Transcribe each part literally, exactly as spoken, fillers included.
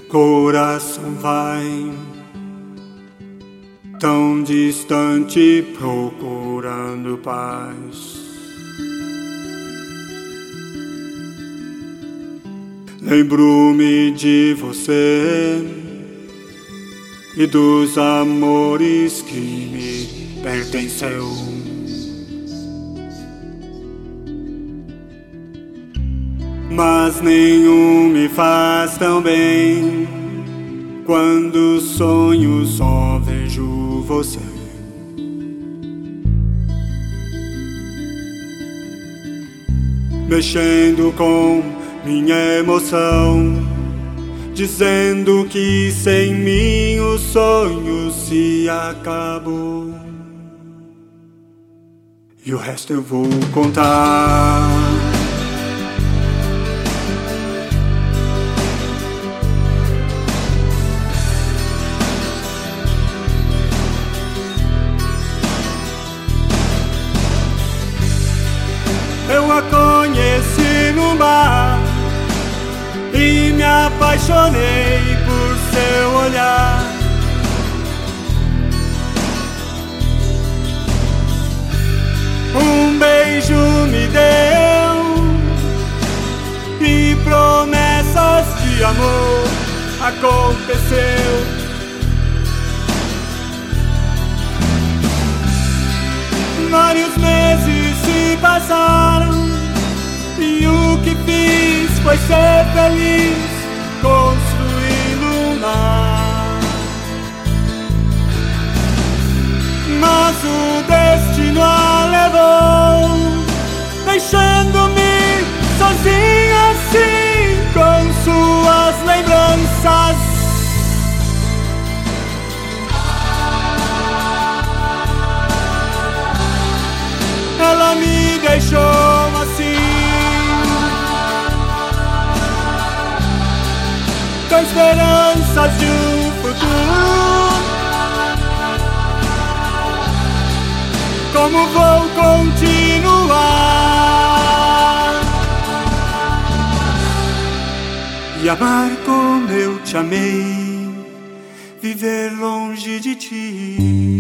Coração vai tão distante procurando paz. Lembro-me de você e dos amores que me pertenceu. Mas nenhum me faz tão bem quando sonho só vejo você. Mexendo com minha emoção, dizendo que sem mim o sonho se acabou. E o resto eu vou contar. Eu a conheci no bar e me apaixonei por seu olhar. Um beijo me deu e promessas de amor aconteceu. Vários meses se passaram e o que fiz foi ser feliz construindo um lar. Mas o destino a levou, deixando-me sozinho assim com suas lembranças. Ela me deixou assim, com esperanças de um futuro. Como vou continuar e amar como eu te amei, viver longe de ti?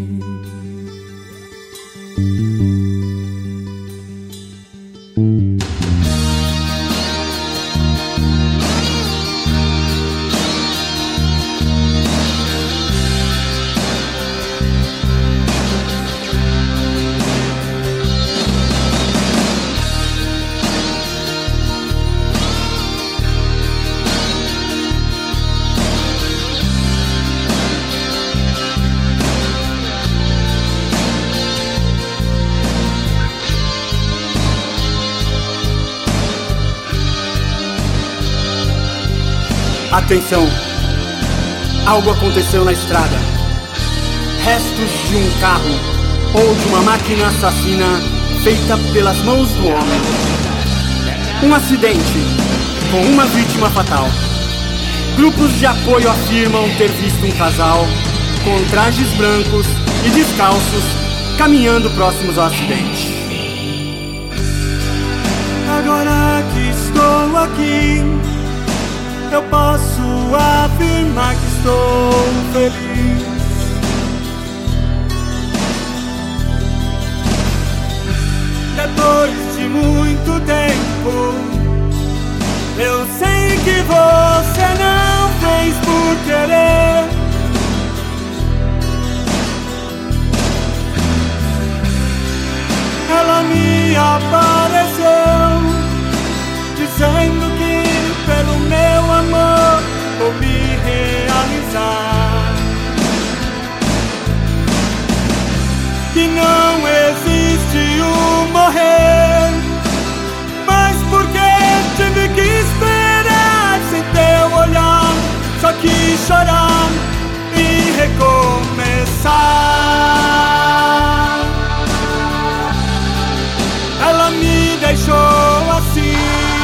Atenção! Algo aconteceu na estrada. Restos de um carro ou de uma máquina assassina feita pelas mãos do homem. Um acidente com uma vítima fatal. Grupos de apoio afirmam ter visto um casal com trajes brancos e descalços caminhando próximos ao acidente. Agora que estou aqui, eu posso afirmar que estou feliz. Depois de muito tempo, eu sei que você não fez por querer. Ela me apareceu, dizendo que pelo meu amor vou me realizar, que não existe um morrer, mas porque tive que esperar sem teu olhar, só quis chorar e recomeçar. Ela me deixou assim,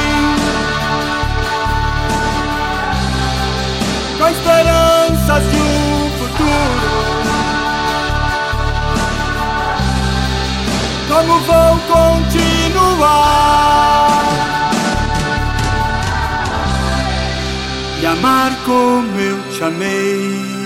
com esperanças de um futuro. Como vou continuar e amar amar como eu te amei.